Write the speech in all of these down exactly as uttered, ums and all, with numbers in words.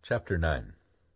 Chapter nine.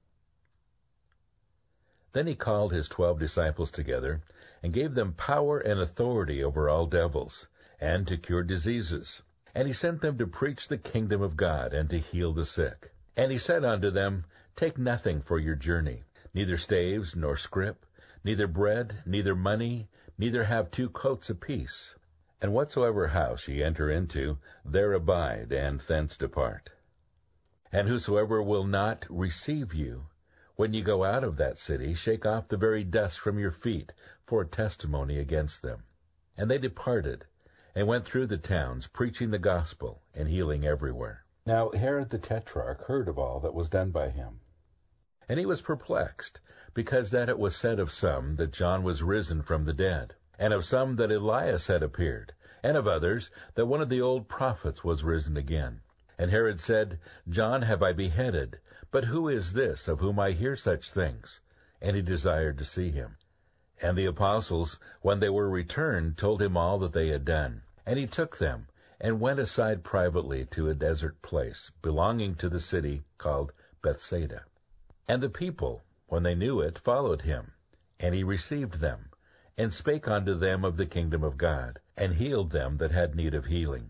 Then he called his twelve disciples together, and gave them power and authority over all devils, and to cure diseases. And he sent them to preach the kingdom of God, and to heal the sick. And he said unto them, Take nothing for your journey, neither staves, nor scrip, neither bread, neither money, neither have two coats apiece. And whatsoever house ye enter into, there abide, and thence depart. And whosoever will not receive you, when ye go out of that city, shake off the very dust from your feet for a testimony against them. And they departed, and went through the towns, preaching the gospel, and healing everywhere. Now Herod the Tetrarch heard of all that was done by him. And he was perplexed, because that it was said of some that John was risen from the dead, and of some that Elias had appeared, and of others that one of the old prophets was risen again. And Herod said, John have I beheaded, but who is this of whom I hear such things? And he desired to see him. And the apostles, when they were returned, told him all that they had done. And he took them, and went aside privately to a desert place, belonging to the city called Bethsaida. And the people, when they knew it, followed him. And he received them, and spake unto them of the kingdom of God, and healed them that had need of healing.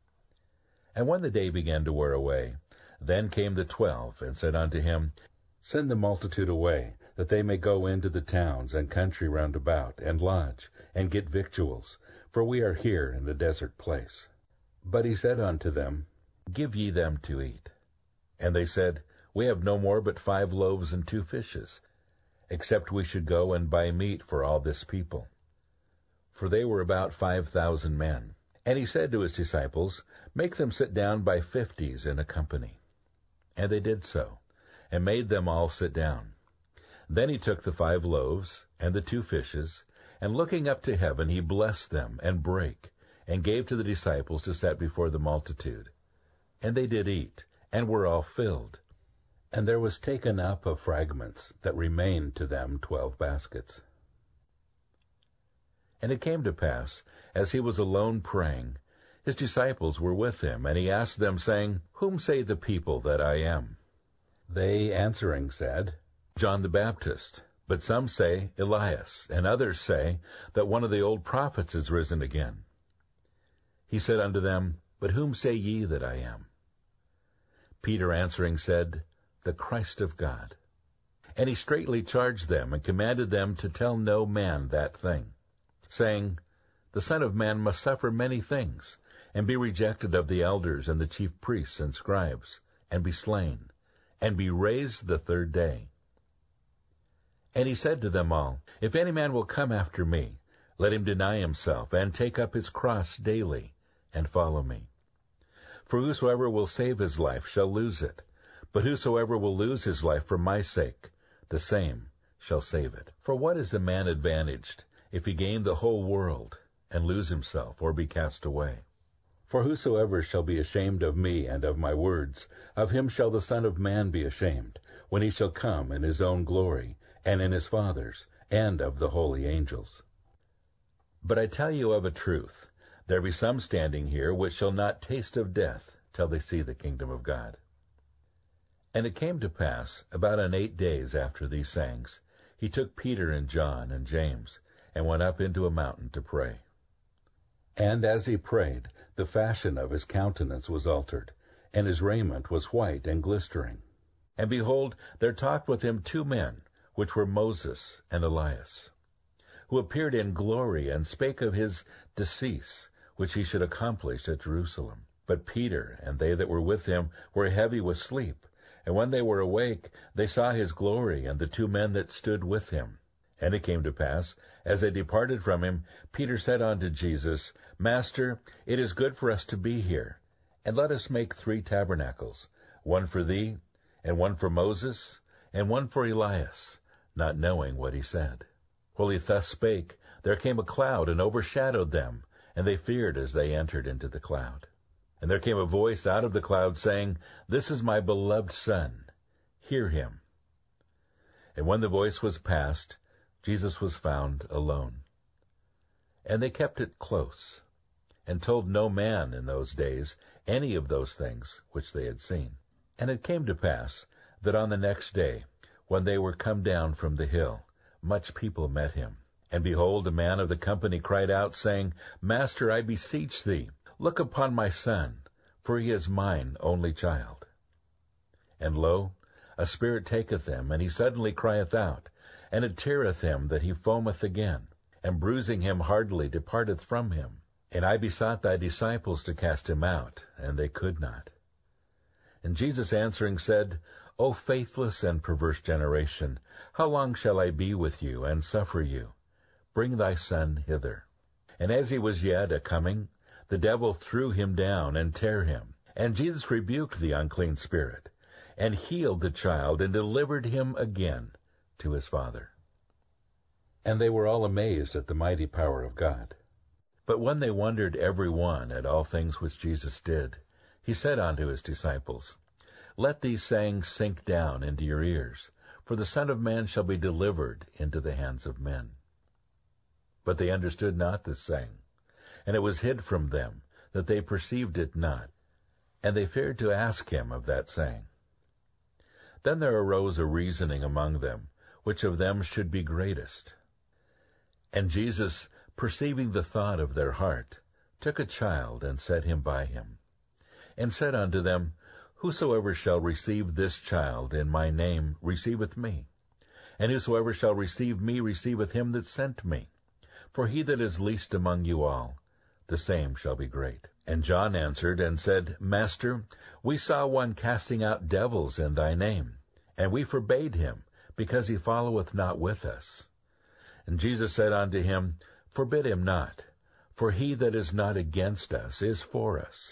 And when the day began to wear away, then came the twelve, and said unto him, Send the multitude away, that they may go into the towns and country round about, and lodge, and get victuals, for we are here in the desert place. But he said unto them, Give ye them to eat. And they said, We have no more but five loaves and two fishes, except we should go and buy meat for all this people. For they were about five thousand men. And he said to his disciples, Make them sit down by fifties in a company. And they did so, and made them all sit down. Then he took the five loaves and the two fishes, and looking up to heaven, he blessed them, and brake, and gave to the disciples to set before the multitude. And they did eat, and were all filled. And there was taken up of fragments that remained to them twelve baskets. And it came to pass, as he was alone praying, his disciples were with him, and he asked them, saying, Whom say the people that I am? They answering said, John the Baptist. But some say, Elias, and others say, that one of the old prophets is risen again. He said unto them, But whom say ye that I am? Peter answering said, The Christ of God. And he straitly charged them, and commanded them to tell no man that thing, saying, The Son of Man must suffer many things, and be rejected of the elders and the chief priests and scribes, and be slain, and be raised the third day. And he said to them all, If any man will come after me, let him deny himself, and take up his cross daily, and follow me. For whosoever will save his life shall lose it, but whosoever will lose his life for my sake, the same shall save it. For what is a man advantaged, if he gain the whole world, and lose himself, or be cast away? For whosoever shall be ashamed of me and of my words, of him shall the Son of Man be ashamed, when he shall come in his own glory, and in his Father's, and of the holy angels. But I tell you of a truth, there be some standing here which shall not taste of death till they see the kingdom of God. And it came to pass, about an eight days after these sayings, he took Peter and John and James, and went up into a mountain to pray. And as he prayed, the fashion of his countenance was altered, and his raiment was white and glistering. And behold, there talked with him two men, which were Moses and Elias, who appeared in glory, and spake of his decease, which he should accomplish at Jerusalem. But Peter and they that were with him were heavy with sleep, and when they were awake, they saw his glory, and the two men that stood with him. And it came to pass, as they departed from him, Peter said unto Jesus, Master, it is good for us to be here, and let us make three tabernacles, one for thee, and one for Moses, and one for Elias, not knowing what he said. While he thus spake, there came a cloud, and overshadowed them, and they feared as they entered into the cloud. And there came a voice out of the cloud, saying, This is my beloved Son, hear him. And when the voice was past, Jesus was found alone. And they kept it close, and told no man in those days any of those things which they had seen. And it came to pass, that on the next day, when they were come down from the hill, much people met him. And behold, a man of the company cried out, saying, Master, I beseech thee, look upon my son, for he is mine only child. And lo, a spirit taketh him, and he suddenly crieth out, and it teareth him that he foameth again, and bruising him hardly departeth from him. And I besought thy disciples to cast him out, and they could not. And Jesus answering said, O faithless and perverse generation, how long shall I be with you, and suffer you? Bring thy son hither. And as he was yet a coming, the devil threw him down, and tare him. And Jesus rebuked the unclean spirit, and healed the child, and delivered him again to his father. And they were all amazed at the mighty power of God. But when they wondered every one at all things which Jesus did, he said unto his disciples, Let these sayings sink down into your ears, for the Son of Man shall be delivered into the hands of men. But they understood not this saying, and it was hid from them, that they perceived it not, and they feared to ask him of that saying. Then there arose a reasoning among them, which of them should be greatest. And Jesus, perceiving the thought of their heart, took a child, and set him by him, and said unto them, Whosoever shall receive this child in my name receiveth me, and whosoever shall receive me receiveth him that sent me. For he that is least among you all, the same shall be great. And John answered and said, Master, we saw one casting out devils in thy name, and we forbade him, because he followeth not with us. And Jesus said unto him, Forbid him not, for he that is not against us is for us.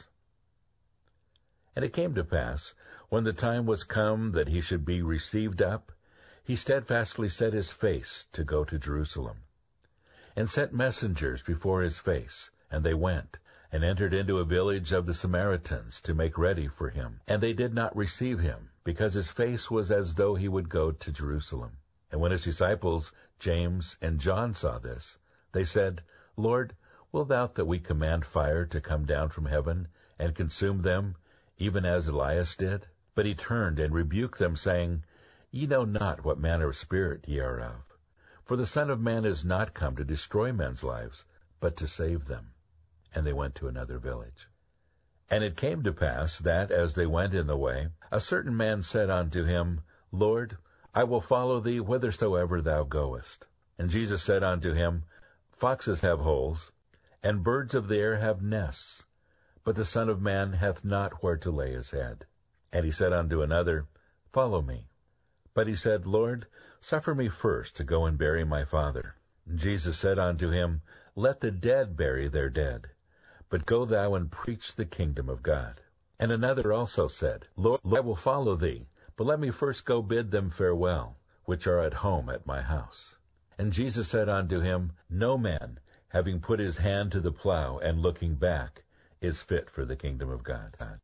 And it came to pass, when the time was come that he should be received up, he steadfastly set his face to go to Jerusalem, and sent messengers before his face, and they went, and entered into a village of the Samaritans to make ready for him. And they did not receive him, because his face was as though he would go to Jerusalem. And when his disciples, James and John, saw this, they said, Lord, wilt thou that we command fire to come down from heaven, and consume them, even as Elias did? But he turned and rebuked them, saying, Ye know not what manner of spirit ye are of. For the Son of Man is not come to destroy men's lives, but to save them. And they went to another village. And it came to pass that, as they went in the way, a certain man said unto him, Lord, I will follow thee whithersoever thou goest. And Jesus said unto him, Foxes have holes, and birds of the air have nests, but the Son of Man hath not where to lay his head. And he said unto another, Follow me. But he said, Lord, suffer me first to go and bury my father. And Jesus said unto him, Let the dead bury their dead, but go thou and preach the kingdom of God. And another also said, Lord, I will follow thee, but let me first go bid them farewell, which are at home at my house. And Jesus said unto him, No man, having put his hand to the plow and looking back, is fit for the kingdom of God.